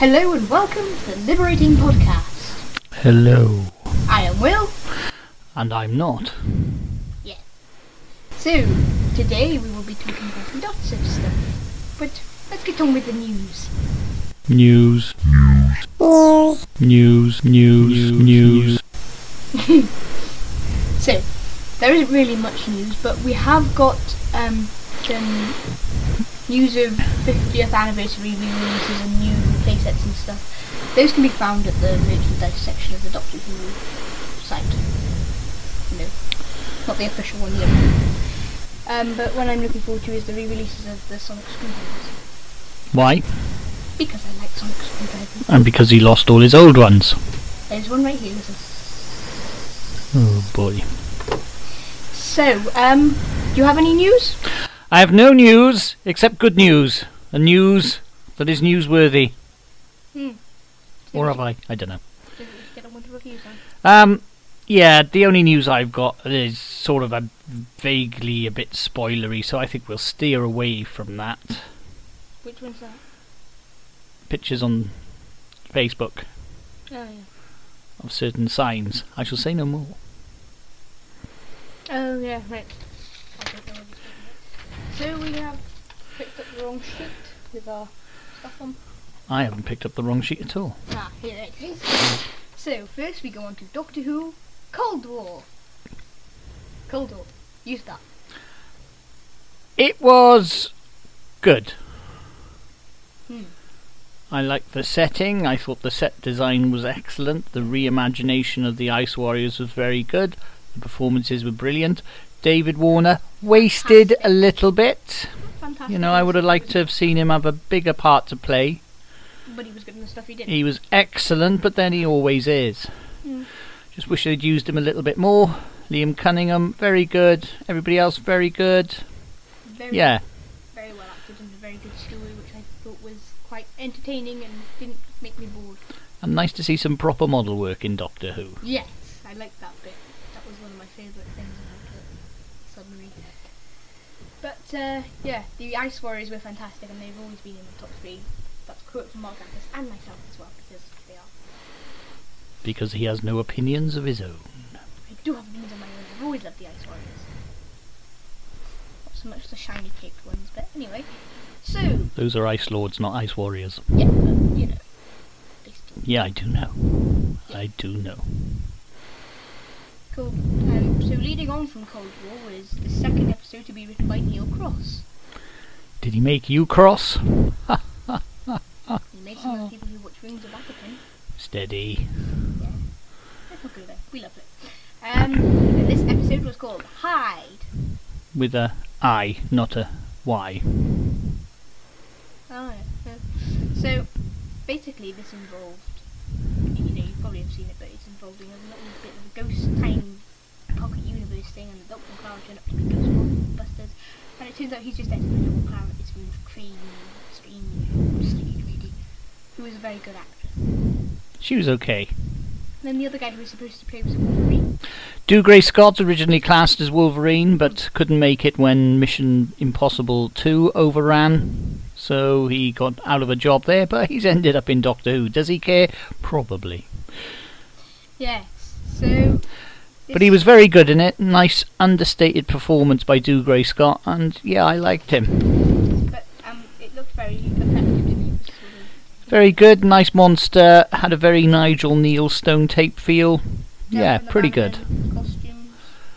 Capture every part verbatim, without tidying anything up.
Hello and welcome to the Liberating Podcast. Hello. I am Will. And I'm not. Yeah. So, today we will be talking about lots of stuff. But let's get on with the news. News. News. News. News. News. So, there isn't really much news, but we have got um, some news of fiftieth anniversary re-releases and new playsets and stuff. Those can be found at the merchandise section of the Doctor Who site. You know, not the official one yet. Um, but what I'm looking forward to is the re-releases of the Sonic Screwdrivers. Why? Because I like Sonic Screwdrivers. And because he lost all his old ones. There's one right here. Listen. Oh boy. So, um, do you have any news? I have no news except good news. A news that is newsworthy. Hmm. Or have I? I don't know. Get on with the reviews then. Um, yeah, the only news I've got is sort of a vaguely a bit spoilery, so I think we'll steer away from that. Which one's that? Pictures on Facebook Oh, yeah. of certain signs. I shall say no more. Oh, yeah, right. I don't know what you're talking about. So we have picked up the wrong sheet with our stuff on. I haven't picked up the wrong sheet at all. Ah, here it is. So, first we go on to Doctor Who Cold War. Cold War. Use that. It was good. Hmm. I liked the setting. I thought the set design was excellent. The reimagination of the Ice Warriors was very good. The performances were brilliant. David Warner wasted Fantastic. a little bit. Fantastic. You know, I would have liked to have seen him have a bigger part to play. But he was good in the stuff he did. He was excellent, but then he always is. Hmm. Just wish they'd used him a little bit more. Liam Cunningham, very good. Everybody else, very good. Very, Yeah. very well acted and a very good story, which I thought was quite entertaining and didn't make me bored. And nice to see some proper model work in Doctor Who. Yes, I liked that bit. That was one of my favourite things about the submarine. But, uh, yeah, the Ice Warriors were fantastic and they've always been in the top three. That's a quote from Mark Gatiss and myself as well, because they are. Because he has no opinions of his own. I do have opinions of my own. I've always loved the Ice Warriors. Not so much the shiny caped ones, but anyway. So, Those are Ice Lords, not Ice Warriors. yeah, but, you know. They still Yeah, I do know. I do know. Cool. Um, so leading on from Cold War was the second episode to be written by Neil Cross. Did he make you cross? He made some of the people who watch Rings of Atherton. Steady. Yeah. Let's not go there. We love it. Um, and this episode was called Hide. With a I, not a Y. Oh, yeah. So, basically this involved, you know, you probably have seen it, but it's involving a little bit of a ghost time pocket universe thing, and the Doctor and Clara turn up to be Ghostbusters, and it turns out he's just there to know Clara is with Crane, Strange, Strange Lady, who is a very good actress. She was okay. And then the other guy who was supposed to play was Wolverine. Dougray Scott, originally classed as Wolverine, but couldn't make it when Mission Impossible two overran. So he got out of a job there, but he's ended up in Doctor Who. Does he care? Probably. Yes, so... But he was very good in it. Nice, understated performance by Dougray Scott, and yeah, I liked him. But um, it looked very effective, didn't it? It was sort of... Very good, nice monster, had a very Nigel Neal Stone Tape feel. Yeah, and the pretty Batman good. Costumes.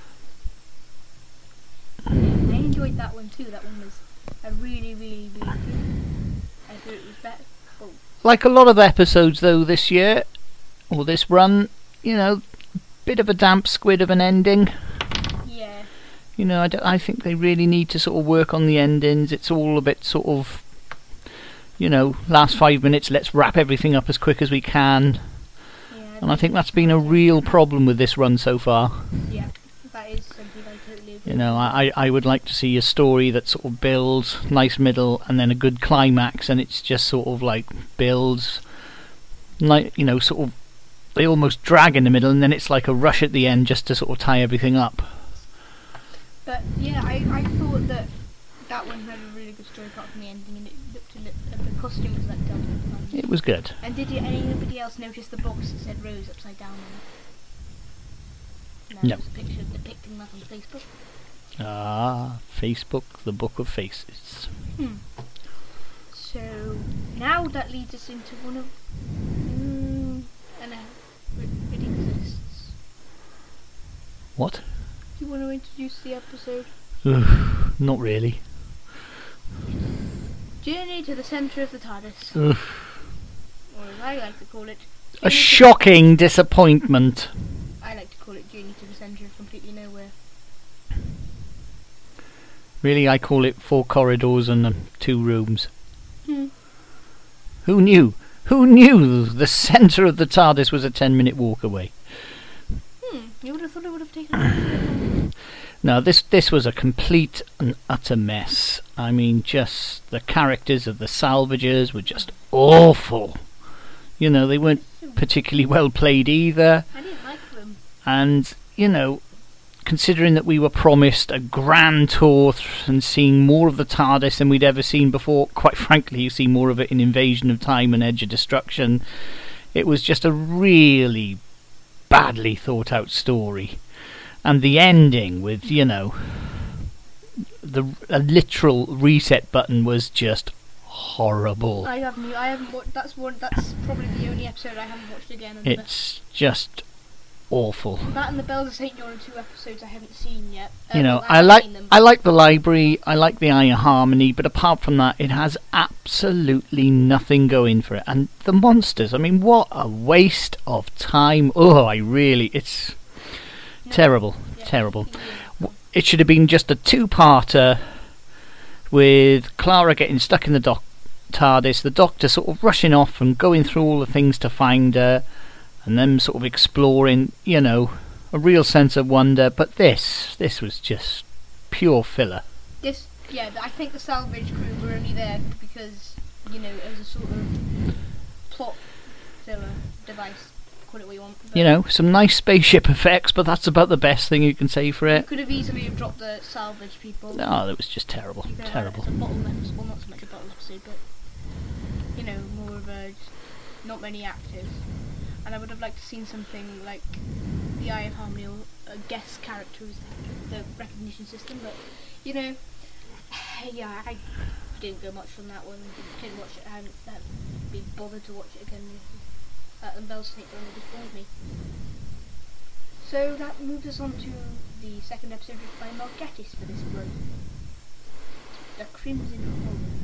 I enjoyed that one too. That one was a really, really, really good. I thought it was better. Oh, Like a lot of episodes, though, this year, or this run, you know, bit of a damp squid of an ending. yeah. You know, I, don't- I think they really need to sort of work on the endings. It's all a bit sort of, you know, last five minutes, let's wrap everything up as quick as we can. Yeah, And I think that's been a real problem with this run so far. Yeah, that is something I totally agree. You know, I, I would like to see a story that sort of builds, nice middle, and then a good climax, and it's just sort of like builds, like, you know, sort of, they almost drag in the middle, and then it's like a rush at the end just to sort of tie everything up. But yeah, I, I thought that That one had a really good story apart from the ending, and it looked a li- uh, the costume was like double. Um, It was good. And did you, anybody else notice the box that said Rose upside down on it? No, No. there's a picture depicting that on Facebook. Ah, Facebook, the Book of Faces. Hmm. So now that leads us into one of mm, and uh, it, it exists. What? Do you want to introduce the episode? Ugh, not really. Journey to the centre of the TARDIS, Ugh. or as I like to call it, A Journey to- shocking disappointment. I like to call it Journey to the Centre of Completely Nowhere. Really, I call it four corridors and um, two rooms. Hmm. Who knew? Who knew the centre of the TARDIS was a ten minute walk away? Hmm. You would have thought it would have taken. No, this this was a complete and utter mess. I mean, just the characters of the salvagers were just awful. You know, they weren't particularly well played either. I didn't like them. And, you know, considering that we were promised a grand tour th- and seeing more of the TARDIS than we'd ever seen before, quite frankly, you see more of it in Invasion of Time and Edge of Destruction. It was just a really badly thought out story. And the ending with, you know, the a literal reset button was just horrible. I haven't. I haven't watched. That's one. That's probably the only episode I haven't watched again. And It's just awful. the, that and the Bells of Saint John are two episodes I haven't seen yet. Uh, You know, well, I haven't like seen them, I like the library, I like the Eye of Harmony, but apart from that, it has absolutely nothing going for it. And the monsters, I mean, what a waste of time! Oh, I really, it's No. terrible, Yeah, terrible. yeah. W- It should have been just a two-parter with Clara getting stuck in the doc- TARDIS, the Doctor sort of rushing off and going through all the things to find her, and them sort of exploring, you know, a real sense of wonder. But this, this was just pure filler. This, yeah, I think the salvage crew were only there because, you know, it was a sort of plot filler device. Call it what you want. but You know, some nice spaceship effects, but that's about the best thing you can say for You it. could have easily have dropped the salvage people. Oh, that was just terrible, You could have terrible. had it as a bottle episode. Well, not so much a bottle episode, but, you know, more of a, just not many actors. And I would have liked to seen something like the Eye of Harmony or a guest character as the recognition system, but, you know, yeah, I didn't go much from that one. Didn't watch it. I haven't, I haven't been bothered to watch it again. That and Bells of Saint John disappointed me. So that moves us on to the second episode of by Mark Gatiss for this run. The Crimson Horror.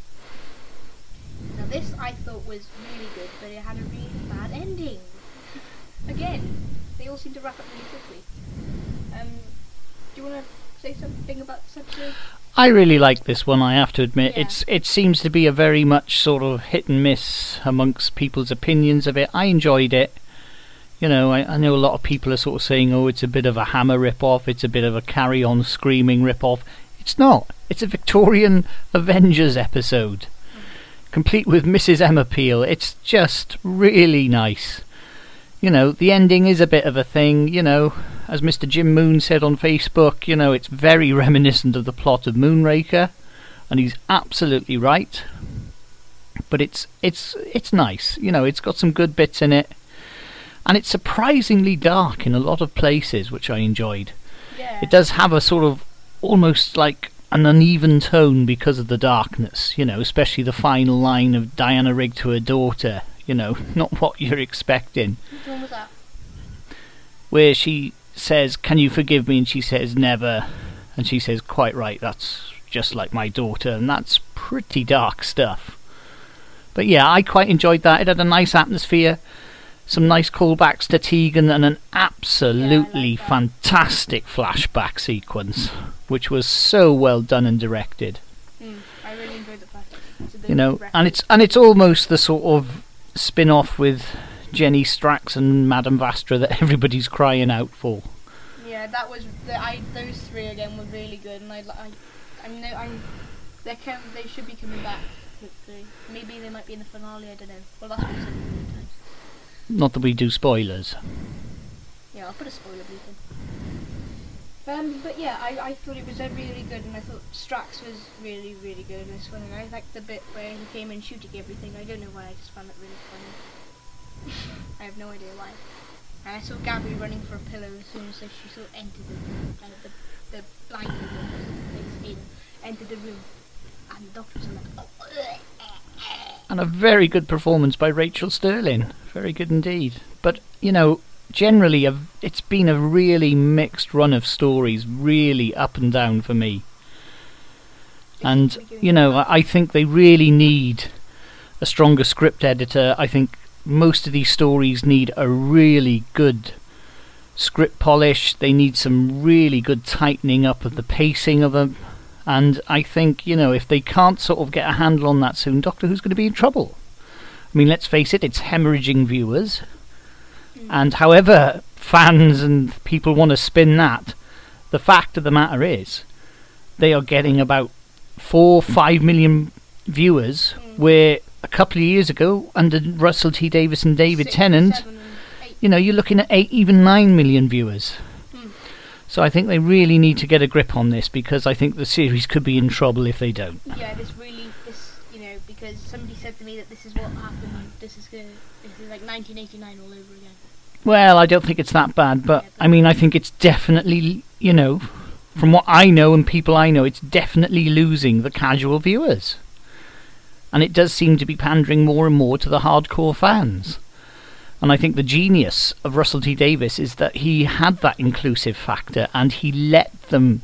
Now this I thought was really good, but it had a really bad ending. Again, they all seem to wrap up really quickly. Um, do you want to say something about this episode? I really like this one, I have to admit. Yeah. It's It seems to be a very much sort of hit and miss amongst people's opinions of it. I enjoyed it. You know, I, I know a lot of people are sort of saying, oh, it's a bit of a Hammer rip-off, it's a bit of a Carry On Screaming rip-off. It's not. It's a Victorian Avengers episode, complete with Missus Emma Peel. It's just really nice. You know, the ending is a bit of a thing, you know, as Mister Jim Moon said on Facebook, you know, it's very reminiscent of the plot of Moonraker, and he's absolutely right. But it's it's it's nice, you know, it's got some good bits in it, and it's surprisingly dark in a lot of places, which I enjoyed. Yeah. It does have a sort of almost like an uneven tone because of the darkness, you know, especially the final line of Diana Rigg to her daughter, you know, not what you're expecting. Which one was that? Where she says, can you forgive me? And she says, never. And she says, quite right, that's just like my daughter. And that's pretty dark stuff. But yeah, I quite enjoyed that. It had a nice atmosphere, some nice callbacks to Tegan, and an absolutely Yeah, I like that. fantastic flashback sequence, which was so well done and directed. Mm, I really enjoyed the fact that it's a bit You know, record. and it's and it's almost the sort of spin-off with Jenny Strax and Madame Vastra that everybody's crying out for. Yeah, that was the, I. Those three again were really good, and I. I, I know I'm. They can. They should be coming back. Hopefully, maybe they might be in the finale. I don't know. Well, that's what I've said a million times. Not that we do spoilers. Yeah, I'll put a spoiler beacon. Um, but yeah, I, I thought it was uh, really good, and I thought Strax was really, really good in this one, and I liked the bit where he came in shooting everything. I don't know why, I just found it really funny. I have no idea why. And I saw Gabby running for a pillow as soon as she sort of entered the, uh, the, the blind woman, entered the room, and the doctor was like, oh. And a very good performance by Rachel Sterling. Very good indeed. But, you know, generally a, it's been a really mixed run of stories, really up and down for me. And, you know, I, I think they really need a stronger script editor. I think most of these stories need a really good script polish. They need some really good tightening up of the pacing of them. And I think, you know, if they can't sort of get a handle on that soon, Doctor Who's going to be in trouble. I mean, let's face it, it's hemorrhaging viewers. Mm. And however fans and people want to spin that, the fact of the matter is, they are getting about four, five million viewers, mm. where a couple of years ago, under Russell T Davies and David Six, Tennant, seven, you know, you're looking at eight, even nine million viewers. So I think they really need to get a grip on this, because I think the series could be in trouble if they don't. Yeah, this really, this, you know, because somebody said to me that this is what happened, this is gonna, this is like nineteen eighty-nine all over again. Well, I don't think it's that bad, but, yeah, but I mean, I think it's definitely, you know, from what I know and people I know, it's definitely losing the casual viewers. And it does seem to be pandering more and more to the hardcore fans. And I think the genius of Russell T Davies is that he had that inclusive factor, and he let them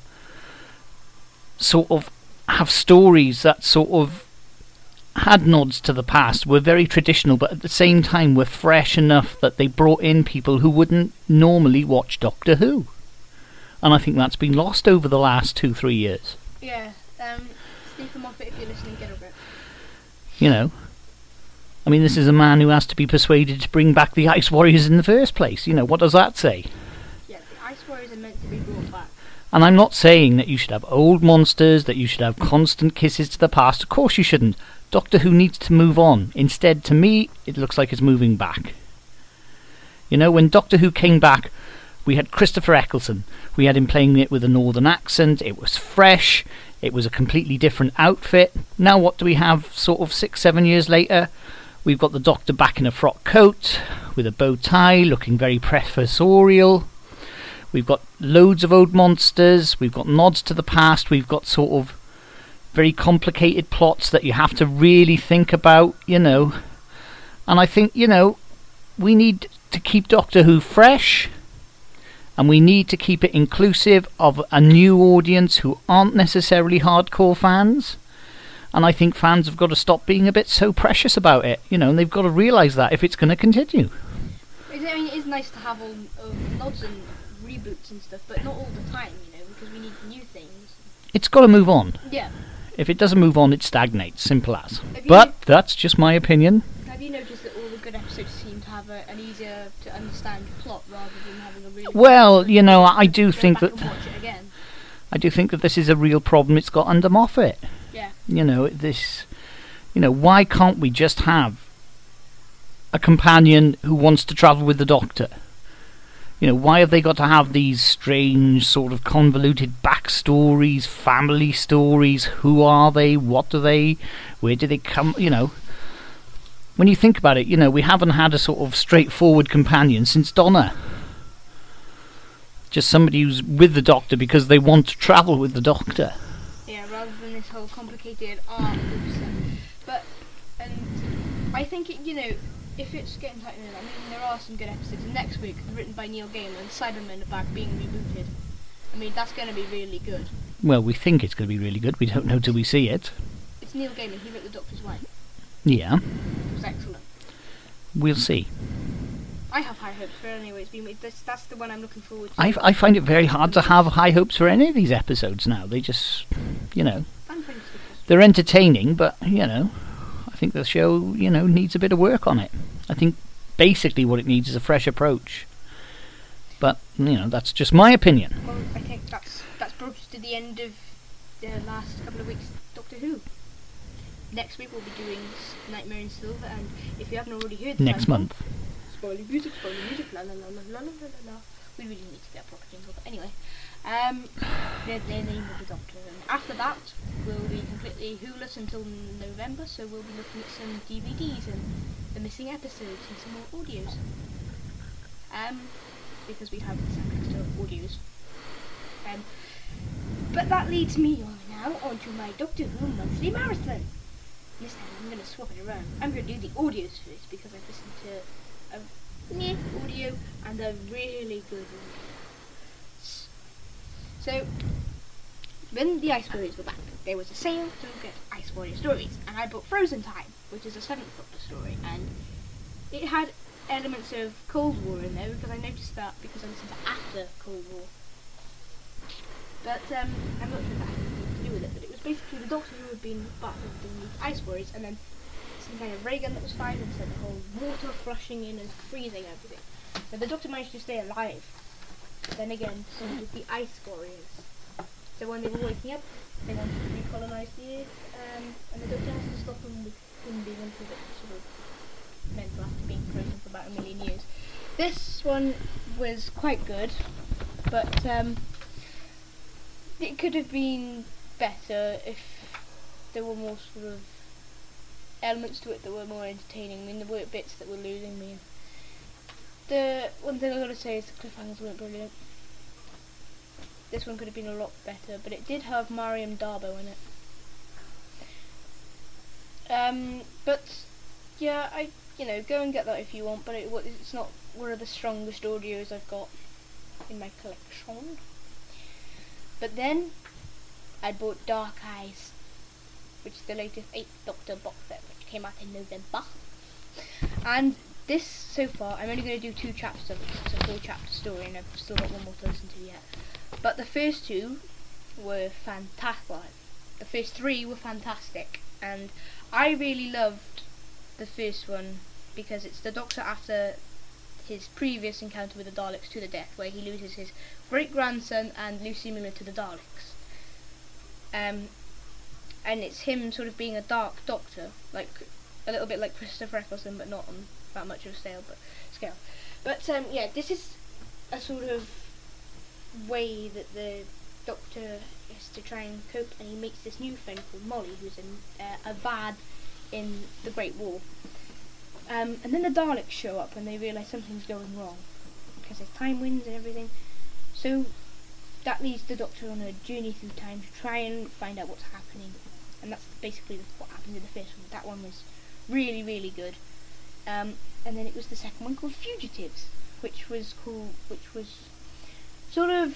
sort of have stories that sort of had nods to the past, were very traditional, but at the same time were fresh enough that they brought in people who wouldn't normally watch Doctor Who. And I think that's been lost over the last two, three years. Yeah, um, Stephen Moffat, if you're listening, get over it. You know. I mean, this is a man who has to be persuaded to bring back the Ice Warriors in the first place. You know, what does that say? Yeah, the Ice Warriors are meant to be brought back. And I'm not saying that you should have old monsters, that you should have constant kisses to the past. Of course you shouldn't. Doctor Who needs to move on. Instead, to me, it looks like it's moving back. You know, when Doctor Who came back, we had Christopher Eccleston. We had him playing it with a northern accent. It was fresh. It was a completely different outfit. Now what do we have sort of six, seven years later? We've got the Doctor back in a frock coat, with a bow tie, looking very professorial. We've got loads of old monsters. We've got nods to the past. We've got sort of very complicated plots that you have to really think about, you know. And I think, you know, we need to keep Doctor Who fresh, and we need to keep it inclusive of a new audience who aren't necessarily hardcore fans. And I think fans have got to stop being a bit so precious about it, you know, and they've got to realise that if it's going to continue. I mean, it is nice to have all, all nods and reboots and stuff, but not all the time, you know, because we need new things. It's got to move on. Yeah. If it doesn't move on, it stagnates, simple as. But no- that's just my opinion. Have you noticed that all the good episodes seem to have a, an easier to understand plot rather than having a really... Well, you know, I do think that... Watch it again. I do think that this is a real problem it's got under Moffat. Yeah. You know, this, you know, why can't we just have a companion who wants to travel with the Doctor? You know, why have they got to have these strange, sort of convoluted backstories, family stories? Who are they? What do they? Where do they come? You know, when you think about it, you know, we haven't had a sort of straightforward companion since Donna. Just somebody who's with the Doctor because they want to travel with the Doctor. Yeah, rather than this whole complicated arc of stuff. But, and I think, it, you know, if it's getting tightened in, I mean, there are some good episodes. Next week, written by Neil Gaiman, and Cybermen are back being rebooted. I mean, that's going to be really good. Well, we think it's going to be really good. We don't know till we see it. It's Neil Gaiman. He wrote The Doctor's Wife. Yeah. It was excellent. We'll see. I have high hopes for it anyway. It's been, that's, that's the one I'm looking forward to. I, I find it very hard to have high hopes for any of these episodes now. They just, you know, they're entertaining, but, you know, I think the show, you know, needs a bit of work on it. I think basically what it needs is a fresh approach. But, you know, that's just my opinion. Well, I think that's that's brought us to the end of the last couple of weeks Doctor Who. Next week we'll be doing Nightmare in Silver, and if you haven't already heard the next title, month. Spoiler music, spoiler music, la la la la la la la la. We really need to get a proper jingle, but anyway. Um, the, the name of the Doctor. And after that, we'll be completely Wholess until November, so we'll be looking at some D V Ds and the missing episodes and some more audios. Um, because we have some extra audios. Um, but that leads me on now onto my Doctor Who monthly marathon. This time I'm going to swap it around. I'm going to do the audios first because I've listened to a meh audio and a really good audio. So, when the Ice Warriors were back, there was a sale to get Ice Warrior stories, and I bought Frozen Time, which is a seventh Doctor story, and it had elements of Cold War in there because I noticed that because I listened to after Cold War. But um, I'm not sure if that had anything to do with it, but it was basically the Doctor who had been battled in the Ice Warriors, and then some kind of ray gun that was fired, and so the whole water flushing in and freezing everything. So the Doctor managed to stay alive. But then again, so did the Ice Warriors. So when they were waking up, they wanted to recolonise the Earth, um, and the Doctor has to stop them with him being into the sort of mental after being frozen for about a million years. This one was quite good, but um, it could have been better if there were more sort of elements to it that were more entertaining. I mean, there were bits that were losing me. The one thing I've got to say is the cliffhangers weren't brilliant. This one could have been a lot better, but it did have Mariam Darbo in it. Um, but yeah, I you know go and get that if you want, but it, it's not one of the strongest audios I've got in my collection. But then I bought Dark Eyes, which is the latest eighth Doctor box set, which came out in November. And this, so far, I'm only going to do two chapters of it. It's a four chapter story, and I've still got one more to listen to yet. But the first two were fantastic. The first three were fantastic, and I really loved the first one because it's the Doctor after his previous encounter with the Daleks to the death, where he loses his great grandson and Lucy Miller to the Daleks. Um, and it's him sort of being a dark Doctor, like a little bit like Christopher Eccleston, but not on that much of a scale. But scale. But um, yeah, this is a sort of way that the Doctor is to try and cope, and he meets this new friend called Molly, who's a, uh, a Vad in the Great War. Um, and then the Daleks show up and they realise something's going wrong because there's time winds and everything. So that leads the Doctor on a journey through time to try and find out what's happening. And that's basically what happened in the first one. That one was really, really good. Um, and then it was the second one called Fugitives, which was cool, which was sort of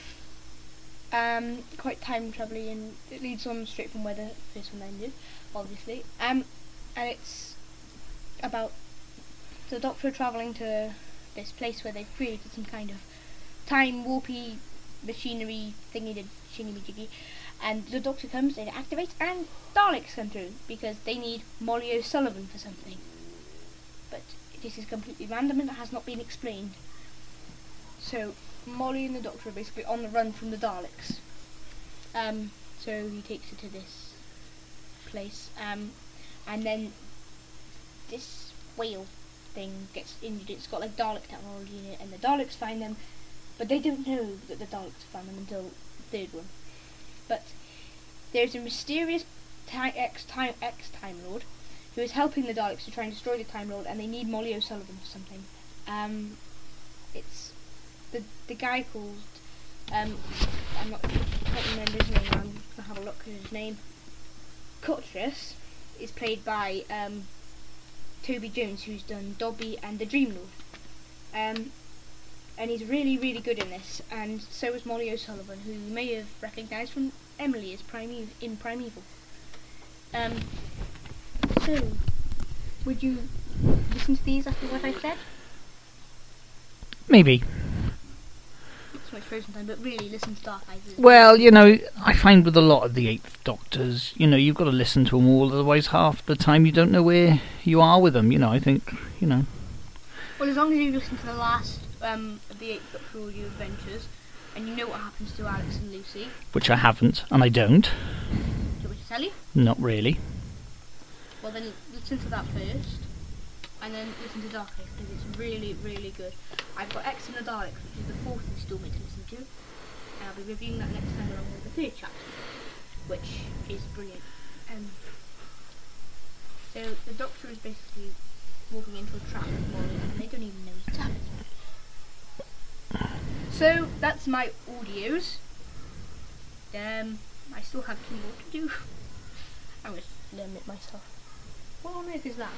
um, quite time travelling, and it leads on straight from where the first one ended, obviously. Um, and it's about the Doctor travelling to this place where they've created some kind of time warpy machinery thingy shingy jiggy, and the Doctor comes and it activates, and Daleks come through because they need Molly O'Sullivan for something. But this is completely random and it has not been explained. So Molly and the Doctor are basically on the run from the Daleks. Um, so he takes her to this place, um, and then this whale thing gets injured. It's got like Dalek technology in it, and the Daleks find them, but they don't know that the Daleks found them until the third one. But there's a mysterious time, ex time ex Time Lord who is helping the Daleks to try and destroy the Time Lord, and they need Molly O'Sullivan for something. Um, it's the the guy called um, I'm not I can't remember his name. I'm gonna have a look at his name. Cottress is played by um, Toby Jones, who's done Dobby and the Dream Lord. Um, and he's really, really good in this, and so is Molly O'Sullivan, who you may have recognised from Emily as Prime in Primeval. Um, so, would you listen to these after what I said? Maybe. Not so much Frozen Time, but really listen to Dark Eyes. Well, you know, I find with a lot of the Eighth Doctors, you know, you've got to listen to them all, otherwise half the time you don't know where you are with them, you know, I think, you know. Well, as long as you listen to the last um, of the Eighth Doctor audio adventures, and you know what happens to Alex and Lucy. Which I haven't, and I don't. Do you want me to tell you? Not really. Well, then listen to that first, and then listen to Dark Age because it's really, really good. I've got X and the Daleks, which is the fourth instalment to listen to, and I'll be reviewing that next time along with the third chapter, which is brilliant. Um, so the Doctor is basically walking into a trap with Molly, and they don't even know he's happening. So that's my audios. Um, I still have two more to do. I'm going to learn it myself. What on earth is that?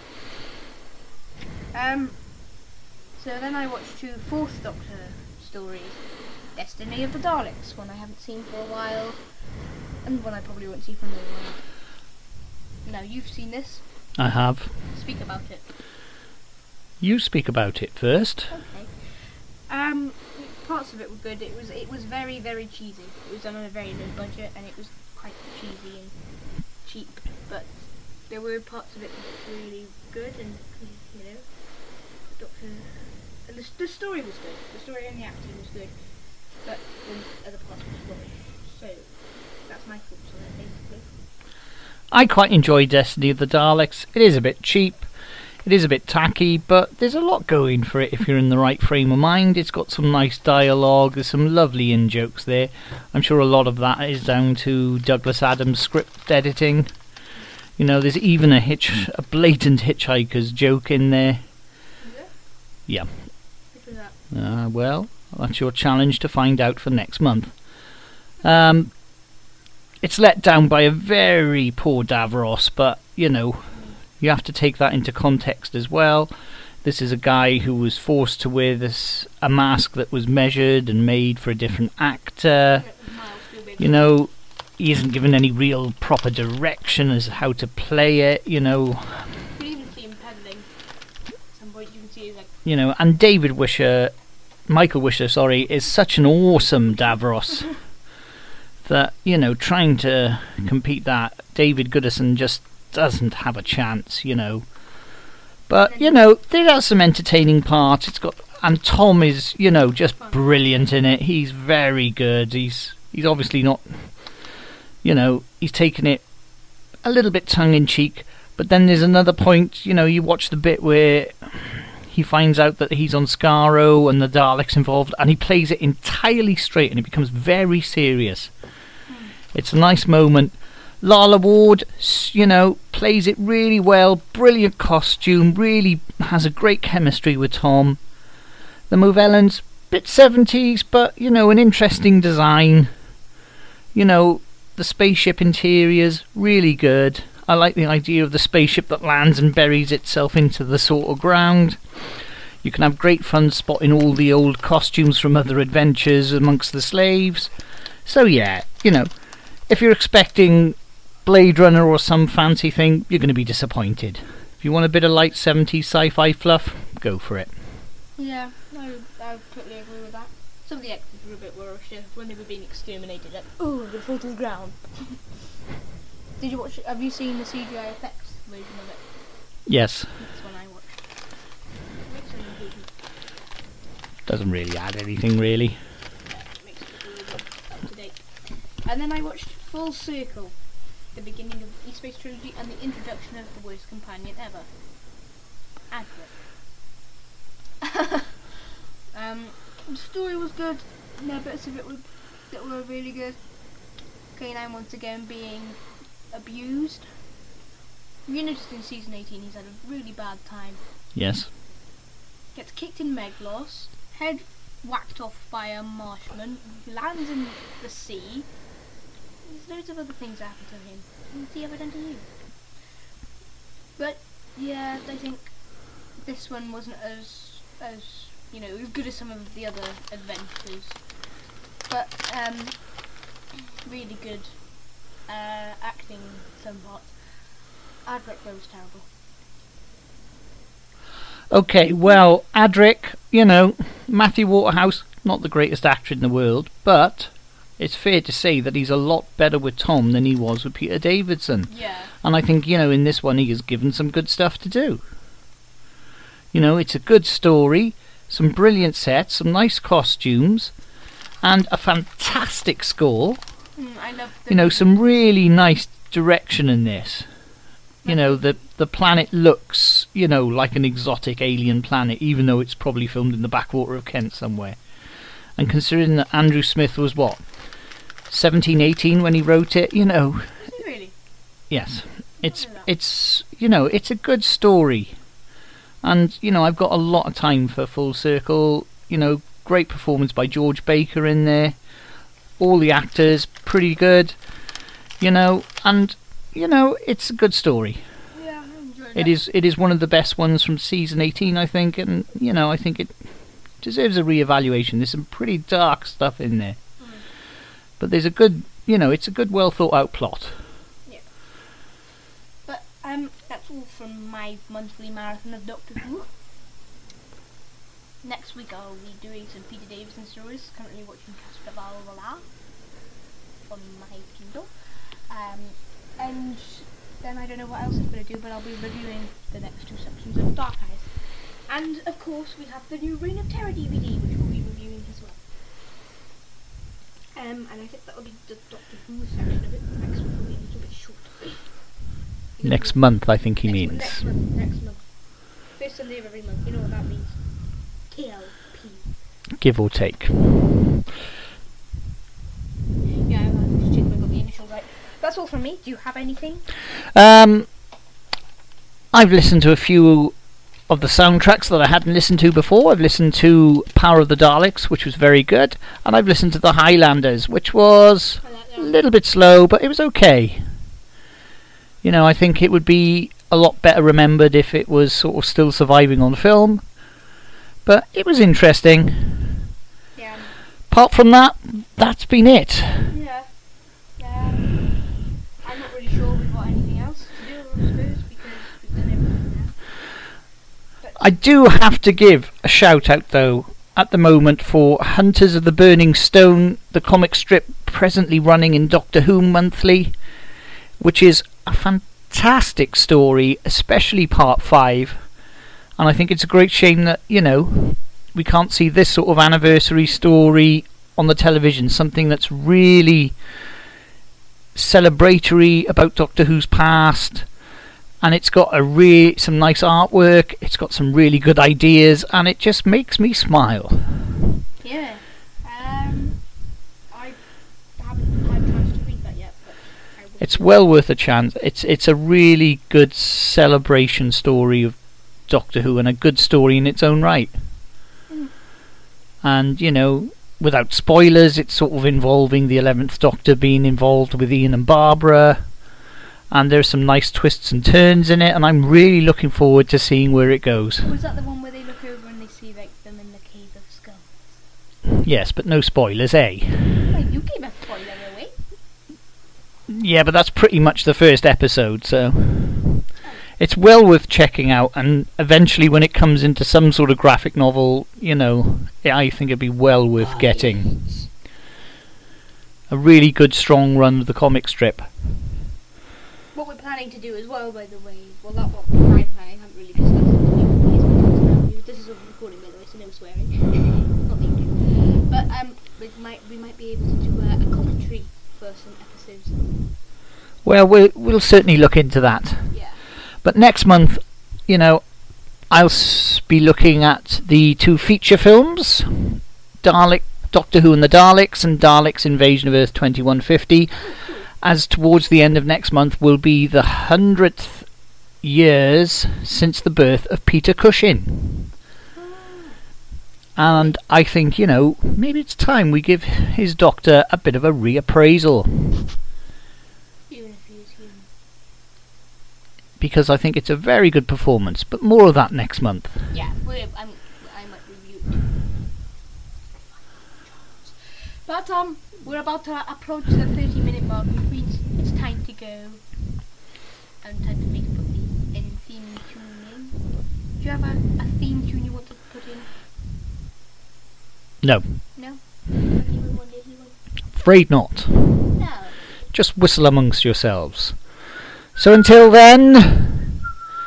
Um, so then I watched two Fourth Doctor stories. Destiny of the Daleks, one I haven't seen for a while, and one I probably won't see for another while. Now, you've seen this. I have. Speak about it. You speak about it first. Okay. Um, parts of it were good. It was it was very, very cheesy. It was done on a very low budget, and it was quite cheesy and cheap, but there were parts of it that were really good, and you know, Doctor, and the, the story was good. The story and the acting was good, but the other parts were rubbish. So that's my thoughts on it, basically. I quite enjoy Destiny of the Daleks. It is a bit cheap, it is a bit tacky, but there's a lot going for it if you're in the right frame of mind. It's got some nice dialogue, there's some lovely in-jokes there. I'm sure a lot of that is down to Douglas Adams' script editing. You know, there's even a hitch, a blatant hitchhiker's joke in there. Is it? Yeah. Which was that? Uh, well, that's your challenge to find out for next month. Um, it's let down by a very poor Davros, but, you know, you have to take that into context as well. This is a guy who was forced to wear this a mask that was measured and made for a different actor. You know, he isn't given any real proper direction as how to play it, you know. You can even see him pedaling. At some point you can see he's like... You know, and David Wisher, Michael Wisher, sorry, is such an awesome Davros that, you know, trying to compete that, David Goodison just doesn't have a chance, you know. But, you know, there are some entertaining parts. It's got, and Tom is, you know, just brilliant in it. He's very good. He's he's obviously not, you know, he's taken it a little bit tongue-in-cheek, but then there's another point, you know, you watch the bit where he finds out that he's on Skaro and the Daleks involved, and he plays it entirely straight, and it becomes very serious. It's a nice moment. Lala Ward, you know, plays it really well. Brilliant costume. Really has a great chemistry with Tom. The Movellans, bit seventies, but, you know, an interesting design. You know, the spaceship interiors, really good. I like the idea of the spaceship that lands and buries itself into the sort of ground. You can have great fun spotting all the old costumes from other adventures amongst the slaves. So yeah, you know, if you're expecting Blade Runner or some fancy thing, you're going to be disappointed. If you want a bit of light seventies sci-fi fluff, go for it. Yeah, I, I totally agree with that. Some of the actors were a bit worse when they were being exterminated. Like, oh, they fall to the ground. Did you watch? Have you seen the C G I effects version of it? Yes. That's one I watched. Makes an improvement. Doesn't really add anything, really. Yeah, it makes it really good, up to date. And then I watched Full Circle, the beginning of the East Space Trilogy and the introduction of the worst companion ever, Adric. um, the story was good. There are bits of it were, that were really good. K nine once again being abused. You noticed in season eighteen he's had a really bad time. Yes. Gets kicked in Meglos, head whacked off by a marshman, lands in the sea. There's loads of other things that happen to him. What's he ever done to you? But yeah, I think this one wasn't as as you know as good as some of the other adventures. But um, really good uh, acting some parts. Adric though was terrible. Okay, well, Adric, you know, Matthew Waterhouse, not the greatest actor in the world, but it's fair to say that he's a lot better with Tom than he was with Peter Davidson. Yeah. And I think, you know, in this one he is given some good stuff to do. You know, it's a good story, some brilliant sets, some nice costumes, and a fantastic score. Mm, I love the You know, some really nice direction in this. You know, the the planet looks, you know, like an exotic alien planet, even though it's probably filmed in the backwater of Kent somewhere. And considering that Andrew Smith was, what, seventeen, eighteen when he wrote it, you know... Was he really? Yes. It's, it's, you know, it's a good story. And, you know, I've got a lot of time for Full Circle. You know, great performance by George Baker in there. All the actors, pretty good. You know, and, you know, it's a good story. Yeah, I enjoyed It is, it is one of the best ones from season eighteen, I think. And, you know, I think it deserves a re-evaluation. There's some pretty dark stuff in there. Mm. But there's a good, you know, it's a good, well thought out plot. Um, that's all from my monthly marathon of Doctor Who. Next week I'll be doing some Peter Davison stories. Currently watching Casper Valhalla on my Kindle. Um, and then I don't know what else I'm going to do, but I'll be reviewing the next two sections of Dark Eyes. And of course we have the new Reign of Terror D V D, which we'll be reviewing as well. Um, and I think that will be the Doctor Who section of it. Next week will be a little bit short. Next month, I think he next means. Month, next month, next month. First Sunday of every month, you know what that means. T L P. Give or take. Yeah, I was just checking I got the initial right. That's all from me. Do you have anything? Um, I've listened to a few of the soundtracks that I hadn't listened to before. I've listened to Power of the Daleks, which was very good. And I've listened to The Highlanders, which was a little bit slow, but it was okay. You know, I think it would be a lot better remembered if it was sort of still surviving on film. But it was interesting. Yeah. Apart from that, that's been it. Yeah. Um, I'm not really sure we've got anything else to do, I suppose, because we've done everything now. But I do have to give a shout out, though, at the moment for Hunters of the Burning Stone, the comic strip presently running in Doctor Who Monthly, which is a fantastic story, especially part five. And I think it's a great shame that, you know, we can't see this sort of anniversary story on the television, something that's really celebratory about Doctor Who's past. And it's got a re- some nice artwork, it's got some really good ideas, and it just makes me smile. yeah. Um, I haven't had a chance to read that yet, but I will. It's well worth a chance. It's it's a really good celebration story of Doctor Who, and a good story in its own right. Mm. And, you know, without spoilers, it's sort of involving the eleventh Doctor being involved with Ian and Barbara, and there's some nice twists and turns in it, and I'm really looking forward to seeing where it goes. Was that the one where they look over and they see like them in the Cave of Skulls? Yes, but no spoilers, eh? Well, you gave a spoiler away. Yeah, but that's pretty much the first episode, so it's well worth checking out, and eventually when it comes into some sort of graphic novel, you know, I think it'd be well worth Oh, getting. yes. A really good strong run of the comic strip. What we're planning to do as well, by the way, well, not what I'm planning, I haven't really discussed it. This is a recording, by the way, so no swearing. Not that you do. But um, we might we might be able to do a, a commentary for some episodes. Well, we'll, we'll certainly look into that. Yeah. But next month, you know, I'll s- be looking at the two feature films, Dalek, Doctor Who and the Daleks, and Daleks Invasion of Earth twenty-one fifty, as towards the end of next month will be the hundredth years since the birth of Peter Cushing. And I think, you know, maybe it's time we give his Doctor a bit of a reappraisal. Even if he's human. Because I think it's a very good performance, but more of that next month. Yeah, we're, I'm, I might review it. But um, we're about to approach the thirty minute mark, which means it's time to go. And time for me to put the end theme tune in. Do you have a, a theme tune you want to put in? No, No? Not even one little one? afraid not. No. Just whistle amongst yourselves. So until then,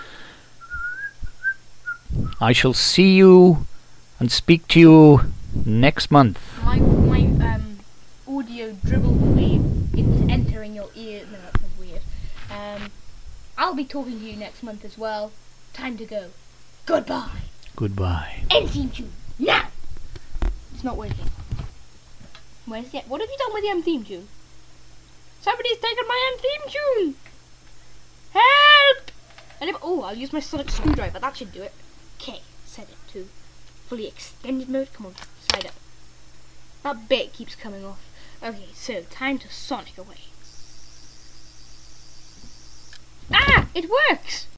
I shall see you and speak to you next month. My my um audio dribble will be it's entering your ear. No, that sounds weird. Um, I'll I'll be talking to you next month as well. Time to go. Goodbye. Goodbye. End theme tune. Now. It's not working. Where's the... What have you done with the end theme tune? Somebody's taken my end theme tune. Help! And if, oh, I'll use my sonic screwdriver. That should do it. Okay, set it to fully extended mode. Come on, slide up. That bit keeps coming off. Okay, so time to sonic away. Ah! It works!